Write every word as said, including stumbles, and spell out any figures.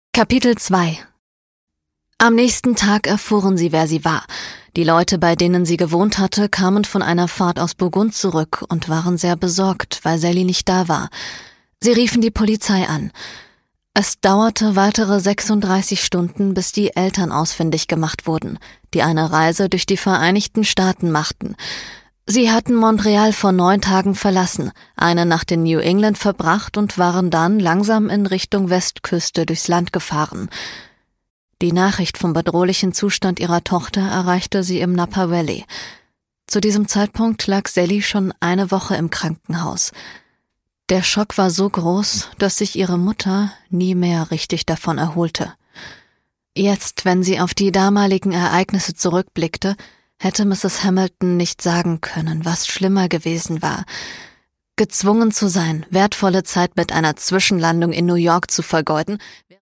Kapitel zwei. Am nächsten Tag erfuhren sie, wer sie war. Die Leute, bei denen sie gewohnt hatte, kamen von einer Fahrt aus Burgund zurück und waren sehr besorgt, weil Sally nicht da war. Sie riefen die Polizei an. Es dauerte weitere sechsunddreißig Stunden, bis die Eltern ausfindig gemacht wurden, die eine Reise durch die Vereinigten Staaten machten. Sie hatten Montreal vor neun Tagen verlassen, eine Nacht in New England verbracht und waren dann langsam in Richtung Westküste durchs Land gefahren. Die Nachricht vom bedrohlichen Zustand ihrer Tochter erreichte sie im Napa Valley. Zu diesem Zeitpunkt lag Sally schon eine Woche im Krankenhaus. Der Schock war so groß, dass sich ihre Mutter nie mehr richtig davon erholte. Jetzt, wenn sie auf die damaligen Ereignisse zurückblickte, hätte Misses Hamilton nicht sagen können, was schlimmer gewesen war. Gezwungen zu sein, wertvolle Zeit mit einer Zwischenlandung in New York zu vergeuden,